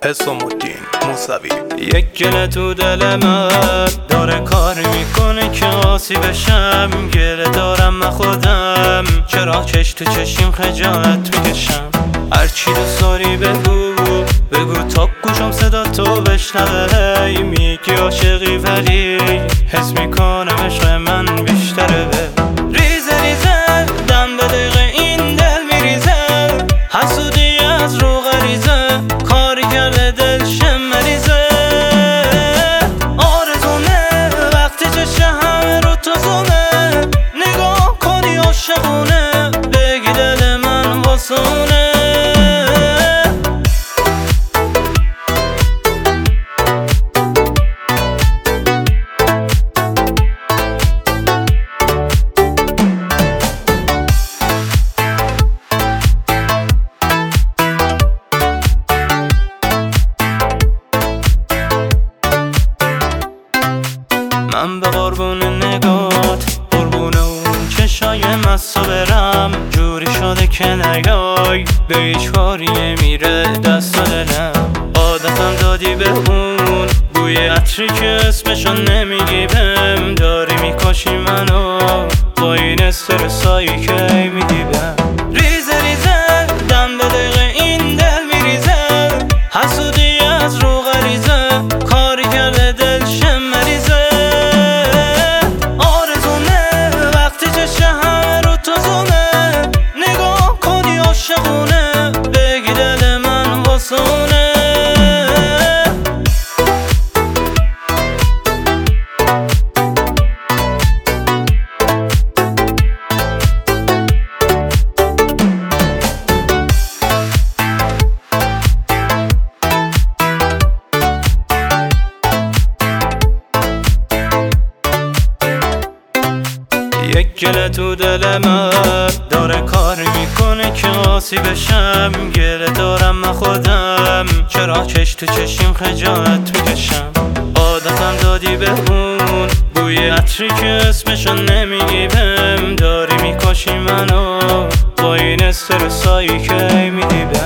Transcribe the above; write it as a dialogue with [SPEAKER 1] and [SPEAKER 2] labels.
[SPEAKER 1] حسام الدین موسوی.
[SPEAKER 2] یک گله تو دل من داره کار میکنه که آسی بشم. گله دارم من خودم، چرا چش تو چشیم خجالت میکشم. هرچی دوست داری بگو تا گوشم صدا تو بشنوه. میگی عاشقی ولی حس میکنم عشق من بیشتره. ریزه ریزه دم به دقیقه این دل میریزه. حسودی از رو غریزه، کاری کرده دلشم مریزه. آرزونه وقتی چشه همه رو تو زونه. نگاه کنی عاشقونه، بگی دل من واسونه. من به قربون نگات، قربون اون چشای مستو برم. جوری شده که نیای به هیچ کاری میره دست و دلم. عادتم دادی به اون بوی عطری که اسمشو نمیگی بهم. داری میکشی منو با این استرسایی که میدی بهم. ریزه ریزه دم به دقیقه این دل میریزه. حسودی از رو غریزه، کاری کرده دلشم مریزه. نگاه کنی عاشقونه، بگی دل من واسونه. یک گله تو دل من داره کار میکنه که آسی بشم. گله دارم من خودم، چرا چش تو چشیم خجالت میکشم. عادتم دادی به اون بوی عطری که اسمشو نمیگی بهم. داری میکشی منو با این استرسایی که میدی بهم.